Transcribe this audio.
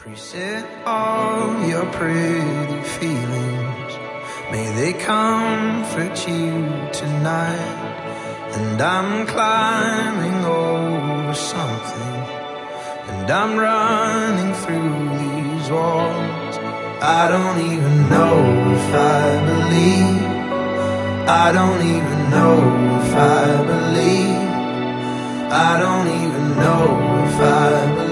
Preset all your pretty feelings, may they comfort you tonight. And I'm climbing over something, and I'm running through these walls. I don't even know if I believe, I don't even know if I believe, I don't even know if I believe